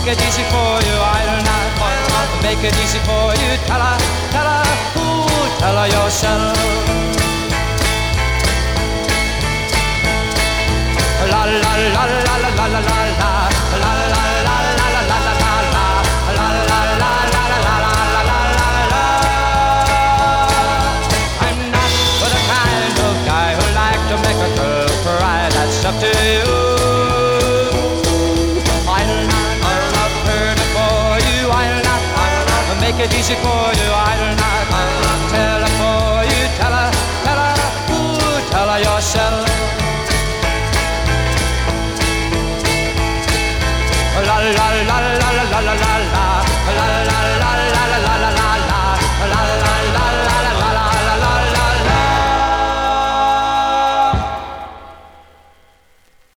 it easy for you, I'll not make it easy for you. Tell her, ooh, tell her yourself. La la la la la la la la la la la la la la la la la. I'm not the kind of guy who like to make a girl cry. That's up to you. I'll not hurt it for you. I'll not make it easy for you. I'll not tell her for you. Tell her, ooh, tell her yourself. La la la la la la la la.